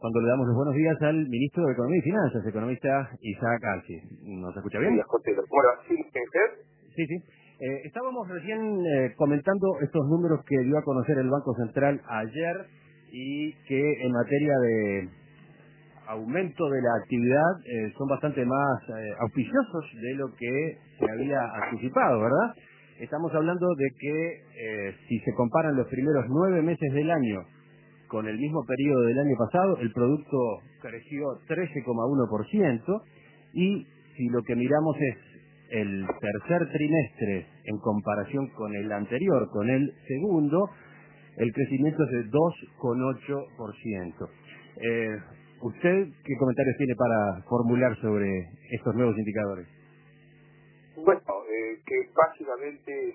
cuando le damos los buenos días al ministro de Economía y Finanzas, economista Isaac Alci. ¿Nos escucha bien? Bueno, sí, ¿usted? Sí, sí. Estábamos recién comentando estos números que dio a conocer el Banco Central ayer y que en materia de aumento de la actividad son bastante más auspiciosos de lo que se había anticipado, ¿verdad? Estamos hablando de que si se comparan los primeros 9 meses del año con el mismo periodo del año pasado, el producto creció 13,1%, y si lo que miramos es el tercer trimestre en comparación con el anterior, con el segundo, el crecimiento es de 2,8%. ¿Usted qué comentarios tiene para formular sobre estos nuevos indicadores? Bueno, que básicamente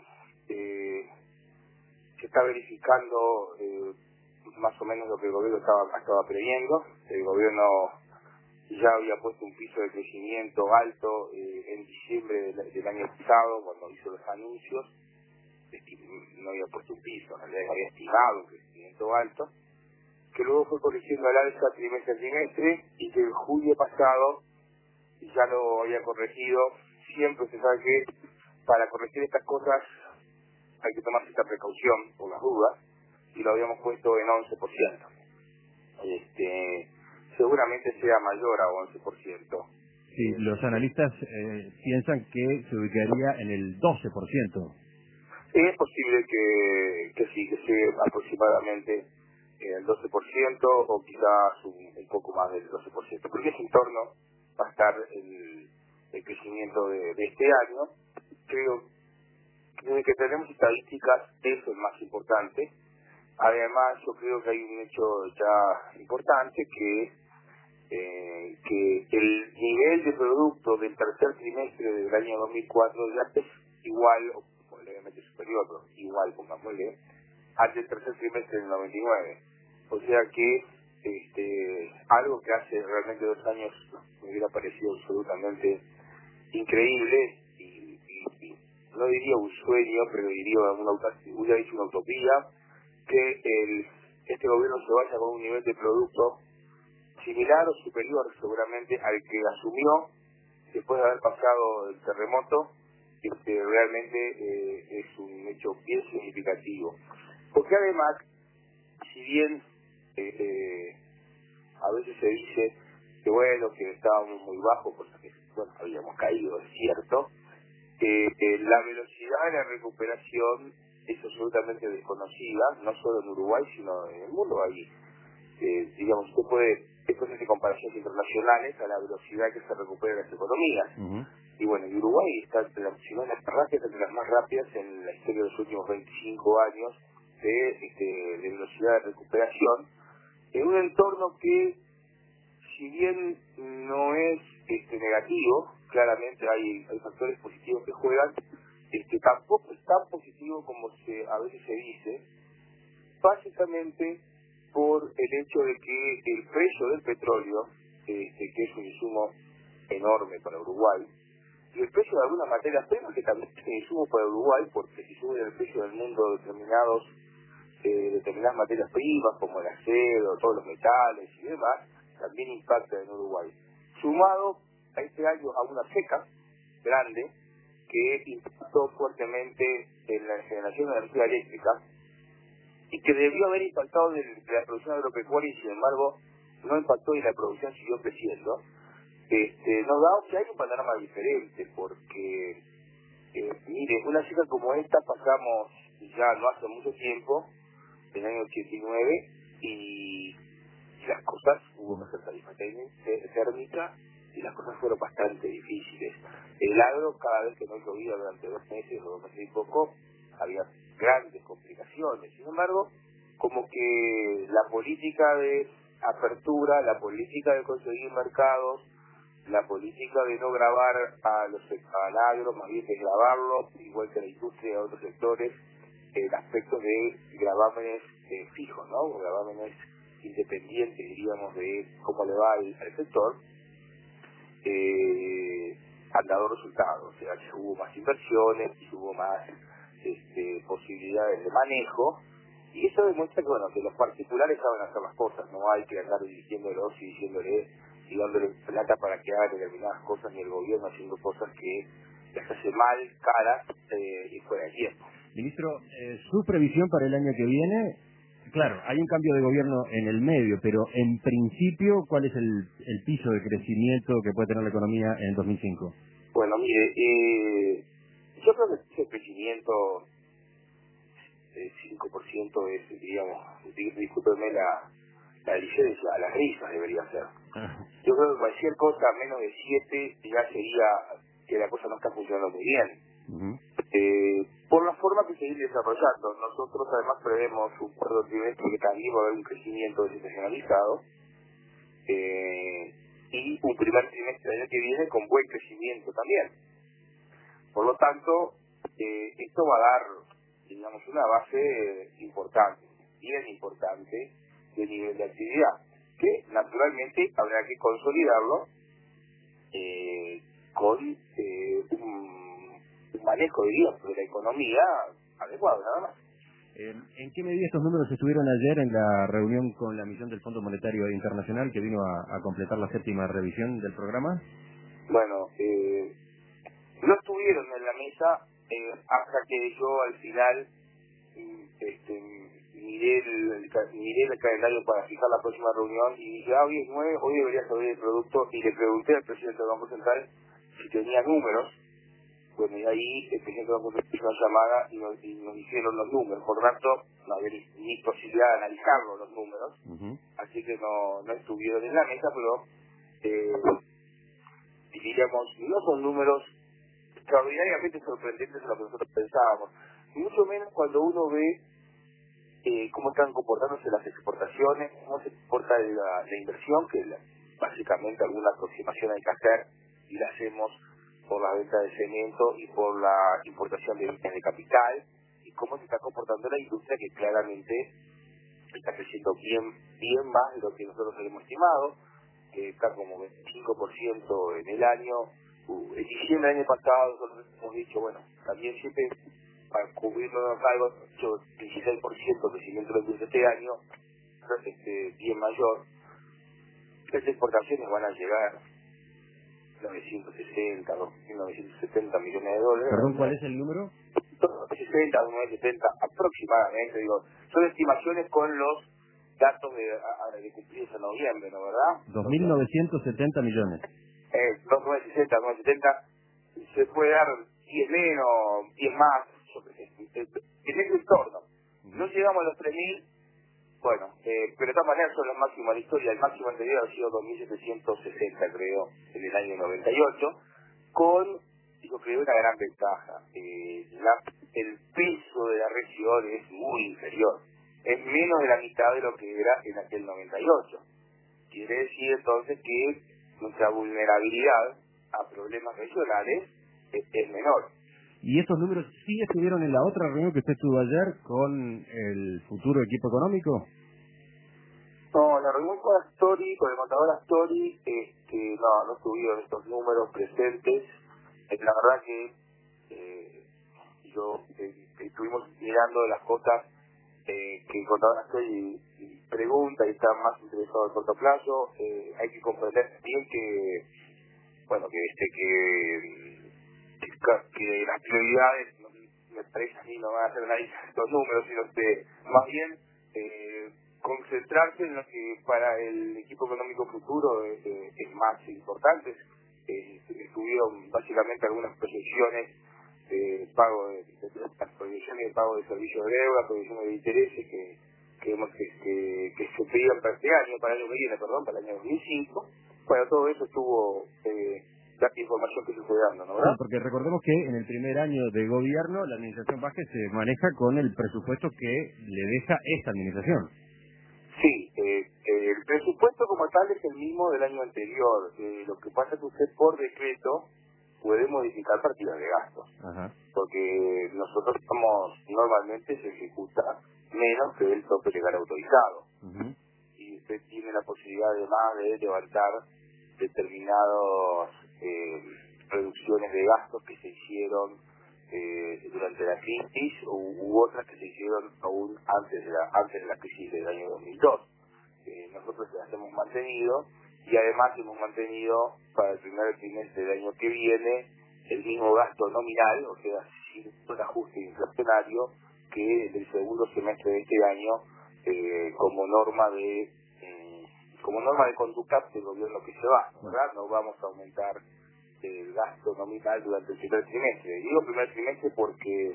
se está verificando más o menos lo que el gobierno estaba previendo. El gobierno ya había puesto un piso de crecimiento alto en diciembre del año pasado, cuando hizo los anuncios. No había puesto un piso, en realidad había estimado un crecimiento alto, que luego fue corrigiendo al alza trimestre a trimestre, y que en julio pasado ya lo había corregido. Siempre se sabe que para corregir estas cosas hay que tomar esta precaución por las dudas, y lo habíamos puesto en 11%. Seguramente sea mayor a 11%. Sí, los analistas piensan que se ubicaría en el 12%. Es posible que sí, que sea aproximadamente el 12%, o quizás un poco más del 12%, porque ese entorno va a estar el crecimiento de este año. Creo que desde que tenemos estadísticas, eso es más importante. Además, yo creo que hay un hecho ya importante, que es que el nivel de producto del tercer trimestre del año 2004 ya es igual, o levemente superior, pero igual, pongámosle, al del tercer trimestre del 99. O sea que algo que hace realmente 2 años me hubiera parecido absolutamente increíble, y no diría un sueño, pero hubiera dicho una utopía, que este gobierno se vaya con un nivel de producto similar o superior seguramente al que asumió después de haber pasado el terremoto. Realmente es un hecho bien significativo, porque además, si bien a veces se dice que bueno, que estábamos muy bajos, porque bueno, habíamos caído, es cierto, la velocidad de la recuperación es absolutamente desconocida, no solo en Uruguay, sino en el mundo. Ahí, digamos, usted puede después hacer comparaciones internacionales a la velocidad que se recuperan las economías. Uh-huh. Y bueno, y Uruguay está entre si no las más rápidas, entre las más rápidas en la historia de los últimos 25 años de velocidad de recuperación, en un entorno que, si bien no es negativo, claramente hay factores positivos que juegan, tampoco es tan positivo como a veces se dice, básicamente por el hecho de que el precio del petróleo, que es un insumo enorme para Uruguay, y el precio de algunas materias primas, que también es un insumo para Uruguay, porque si sube el precio del mundo determinadas materias primas, como el acero, todos los metales y demás, también impacta en Uruguay. Sumado a este año a una seca grande que impactó fuertemente en la generación de energía eléctrica, y que debió haber impactado de la producción agropecuaria, y sin embargo no impactó y la producción siguió creciendo, nos da que hay un panorama diferente, porque mire, una cifra como esta pasamos ya no hace mucho tiempo, en el año 89, y las cosas, hubo una tarifa térmica, y las cosas fueron bastante difíciles. El agro, cada vez que no llovía durante 2 meses o 2 meses y poco, había grandes complicaciones. Sin embargo, como que la política de apertura, la política de conseguir mercados, la política de no gravar al agro, más bien de grabarlo, igual que la industria y a otros sectores, el aspecto de gravámenes fijos, ¿no? O gravámenes independientes, diríamos, de cómo le va al sector, han dado resultados. O sea, que hubo más inversiones, hubo más posibilidades de manejo, Y eso demuestra que, bueno, que los particulares saben hacer las cosas, no hay que andar dirigiéndolos y diciéndole y dándole plata para que haga determinadas cosas, ni el gobierno haciendo cosas que las hace mal, caras y fuera de tiempo. Ministro, su previsión para el año que viene, claro, hay un cambio de gobierno en el medio, pero en principio, ¿cuál es el piso de crecimiento que puede tener la economía en el 2005? Bueno, mire, yo creo que ese crecimiento del 5% es, digamos, discúlpenme la licencia, a las risas debería ser. Yo creo que cualquier cosa menos de 7 ya sería que la cosa no está funcionando muy bien. Por la forma que seguir desarrollando. Nosotros además prevemos un cuarto trimestre que también va a haber un crecimiento desestacionalizado y un primer trimestre del año que viene con buen crecimiento también. Por lo tanto, esto va a dar, digamos, una base importante, bien importante, de nivel de actividad, que naturalmente habrá que consolidarlo con un manejo, digamos, de la economía adecuado, nada más. ¿En qué medida estos números estuvieron ayer en la reunión con la misión del Fondo Monetario Internacional que vino a completar la 7ª revisión del programa? Bueno, no estuvieron en la mesa hasta que yo al final miré el calendario para fijar la próxima reunión y dije, hoy es 9, hoy debería saber el producto, y le pregunté al presidente del Banco Central si tenía números. Bueno, y ahí el presidente del Banco Central hizo una llamada y nos dijeron los números, por lo tanto no había ni posibilidad de analizarlos los números, así que no estuvieron en la mesa, pero diríamos, no son números extraordinariamente sorprendentes a lo que nosotros pensábamos, mucho menos cuando uno ve cómo están comportándose las exportaciones, cómo se comporta la inversión, que básicamente alguna aproximación hay que hacer y la hacemos por la venta de cemento y por la importación de bienes de capital, y cómo se está comportando la industria, que claramente está creciendo bien más de lo que nosotros habíamos estimado, que está como 25% en el año. En diciembre del año pasado nosotros hemos dicho, bueno, también siempre para cubrirnos algo, 16% de crecimiento de la industria este año, bien mayor. Las exportaciones van a llegar 960, 2.970 millones de dólares. Perdón, ¿cuál es el número? 960, 970 aproximadamente, digo, son estimaciones con los datos de cumplidos en noviembre, ¿no, verdad? 2.970 millones. 960, 970, se puede dar 10 menos, 10 más, en ese entorno. No llegamos a los 3.000, bueno, pero de todas maneras son los máximos de la historia. El máximo anterior ha sido 2.760, creo, en el año 98, con, yo creo, una gran ventaja. El peso de la región es muy inferior, es menos de la mitad de lo que era en aquel 98. Quiere decir entonces que nuestra vulnerabilidad a problemas regionales es menor. ¿Y estos números sí estuvieron en la otra reunión que usted tuvo ayer con el futuro equipo económico? No, la reunión con Astori, con el contador Astori, no estuvieron estos números presentes. La verdad que yo estuvimos mirando las cosas que el contador Astori pregunta y está más interesado en corto plazo. Hay que comprender bien que, bueno, que las prioridades, me parece a mí, no van a hacer análisis de estos números, sino que más bien concentrarse en lo que para el equipo económico futuro es más importante. Estuvieron básicamente algunas proyecciones de pago las proyecciones de pago de servicios de deuda, proyecciones de intereses que se pedían para este año, para el año que viene, para el año 2005. Bueno, todo eso estuvo la información que se fue dando, ¿no? ¿Verdad? Sí, porque recordemos que en el primer año de gobierno la administración Vázquez se maneja con el presupuesto que le deja esta administración. Sí, el presupuesto como tal es el mismo del año anterior. Lo que pasa es que usted por decreto puede modificar partidas de gastos. Ajá. Porque nosotros normalmente se ejecuta menos que el tope legal autorizado. Y usted tiene la posibilidad además de levantar determinadas reducciones de gastos que se hicieron durante la crisis, u otras que se hicieron aún antes de la crisis del año 2002. Nosotros las hemos mantenido, y además hemos mantenido para el primer trimestre del año que viene el mismo gasto nominal, o sea, sin un ajuste inflacionario, que el segundo semestre de este año, como norma de conducta del gobierno que se va, ¿verdad? No vamos a aumentar el gasto nominal durante el primer trimestre. Digo primer trimestre porque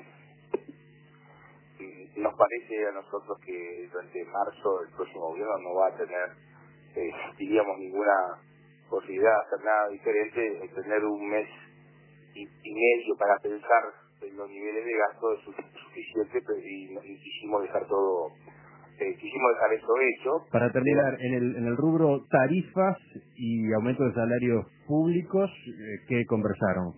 nos parece a nosotros que durante marzo el próximo gobierno no va a tener, diríamos, ninguna posibilidad de hacer nada diferente, de tener un mes y medio para pensar en los niveles de gasto es suficiente, y quisimos dejar eso hecho. Para terminar, en el rubro tarifas y aumento de salarios públicos, ¿qué conversaron?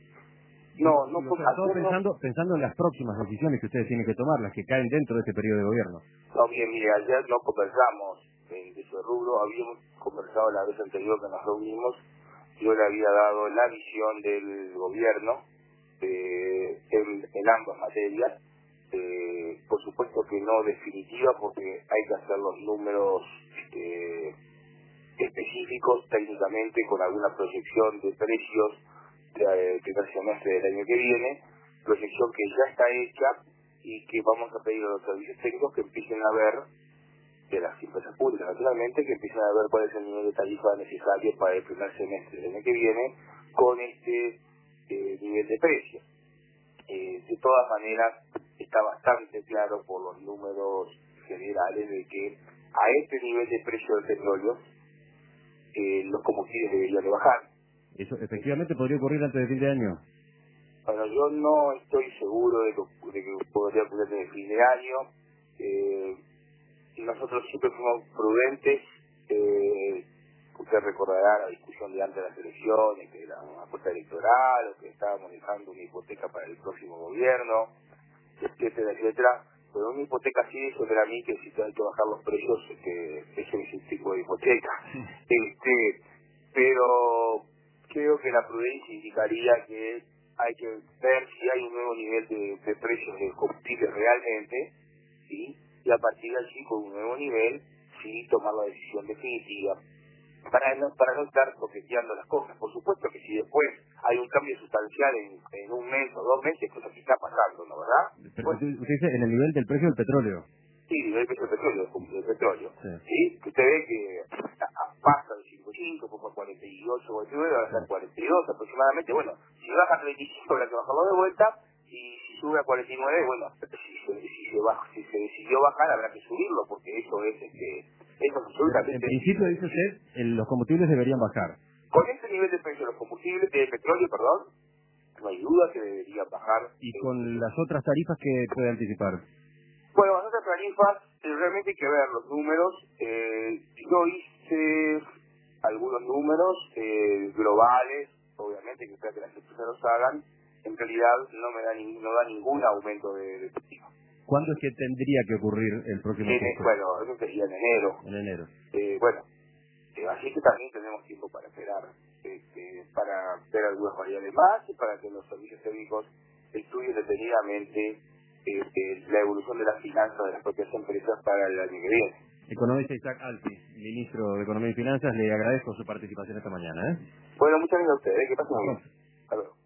Pensando en las próximas decisiones que ustedes tienen que tomar, las que caen dentro de este periodo de gobierno. No, bien, mire, ayer no conversamos en ese rubro, habíamos conversado la vez anterior que nos reunimos. Yo le había dado la visión del gobierno en ambas materias. Por supuesto que no definitiva, porque hay que hacer los números específicos técnicamente con alguna proyección de precios del primer semestre del año que viene, proyección que ya está hecha y que vamos a pedir a los servicios técnicos que empiecen a ver, de las empresas públicas naturalmente, que empiecen a ver cuál es el nivel de tarifa necesario para el primer semestre del año que viene con este nivel de precios. De todas maneras, está bastante claro por los números generales de que a este nivel de precio del petróleo los combustibles deberían de bajar. ¿Eso efectivamente podría ocurrir antes de fin de año? Bueno, yo no estoy seguro de que podría ocurrir en el fin de año. Nosotros siempre fuimos prudentes. Usted recordará la discusión de antes de las elecciones, que era una apuesta electoral, o que estábamos dejando una hipoteca para el próximo gobierno, etcétera, etcétera. Pero una hipoteca así, eso era a mí, que si hay que bajar los precios, eso es un tipo de hipoteca. Pero creo que la prudencia indicaría que hay que ver si hay un nuevo nivel de precios del combustible realmente, ¿sí? Y a partir de allí, con un nuevo nivel, sí tomar la decisión definitiva para no estar coqueteando las cosas. Por supuesto que si después hay un cambio sustancial en un mes o 2 meses, cosa que está pasando, ¿no, verdad? Pero usted dice en el nivel del precio del petróleo. Sí, el precio del petróleo, del petróleo. Sí. ¿Sí? Que usted ve que pasa de 55, después a 48, 49, va a ser 42 aproximadamente. Bueno, si baja a 35 habrá que bajarlo de vuelta, y si sube a 49, bueno, si se decidió bajar habrá que subirlo, porque eso es absolutamente... En principio, dice usted, los combustibles deberían bajar. Con este nivel de precio de los combustibles, de petróleo, perdón, no hay duda que deberían bajar. ¿Y con las otras tarifas que puede anticipar? Bueno, las otras tarifas, realmente hay que ver los números. Yo hice algunos números globales, obviamente que espero que las empresas los hagan. En realidad no da ningún aumento de tarifa. ¿Cuándo es que tendría que ocurrir el próximo ajuste? Bueno, eso sería en enero. En enero. Así que también tenemos tiempo para esperar, para ver algunas variables más y para que los servicios técnicos estudien detenidamente la evolución de las finanzas de las propias empresas para el año que viene. Economista Isaac Alfi, ministro de Economía y Finanzas, le agradezco su participación esta mañana. Bueno, muchas gracias a ustedes. Que pasen muy bien. Hasta luego.